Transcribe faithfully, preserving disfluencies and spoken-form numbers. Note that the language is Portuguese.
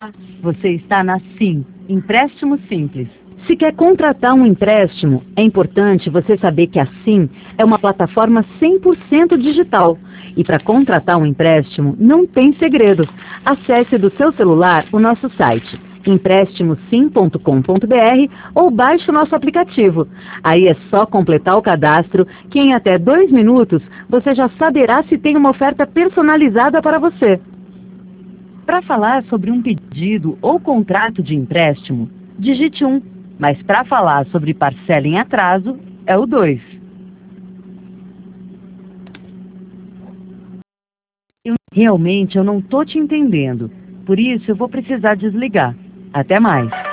Você está na Sim, Empréstimo Simples. Se quer contratar um empréstimo, é importante você saber que a Sim é uma plataforma cem por cento digital. E para contratar um empréstimo, não tem segredo. Acesse do seu celular o nosso site, empréstimo sim ponto com ponto br, ou baixe o nosso aplicativo. Aí é só completar o cadastro, que em até dois minutos você já saberá se tem uma oferta personalizada para você. Para falar sobre um pedido ou contrato de empréstimo, digite um, mas para falar sobre parcela em atraso, é o dois. Eu, realmente eu não tô te entendendo, por isso eu vou precisar desligar. Até mais.